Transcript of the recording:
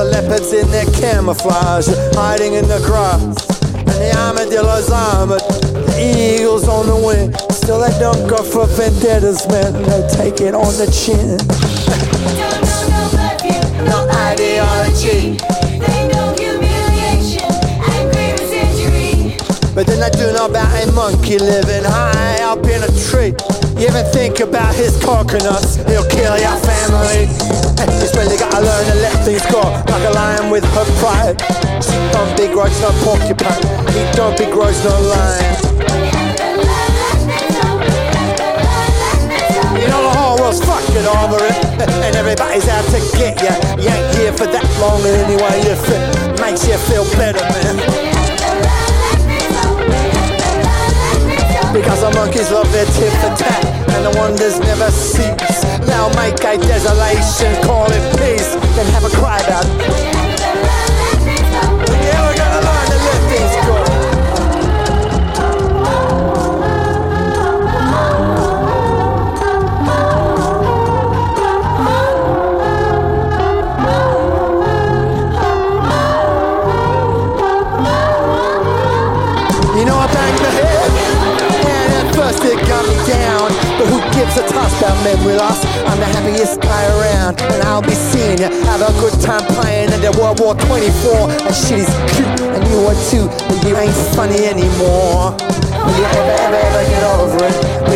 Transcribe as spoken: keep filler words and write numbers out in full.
the leopards in their camouflage, hiding in the grass. And the armadillo's armored, the eagles on the wing. Still they don't go for vendettas, man, they take it on the chin. Don't know no perfume, No ideology, they know humiliation and grievous injury. but then I do know about a monkey living high up in a tree. You ever think about his coconuts? He'll kill your family. It's really gotta learn to let things go, like a lion with her pride. She don't begrudge no porcupine, he don't begrudge no lion. You know the whole world's fucking over it, and everybody's out to get you. You ain't here for that long, and anyway you feel, makes you feel better, man. Because the monkeys love their tit for tat, and the wonders never cease. They'll make a desolation, call it peace, then have a cry about it. Yeah, we're gonna learn to let things go. You know I banged my head, and at first it got me down. But who gives a toss about memory loss? I'm the happiest guy around, and I'll be seeing you have a good time playing into World War twenty-four. And shit is cute, and you are too, but you ain't funny anymore. Will you ever, ever, ever get over it?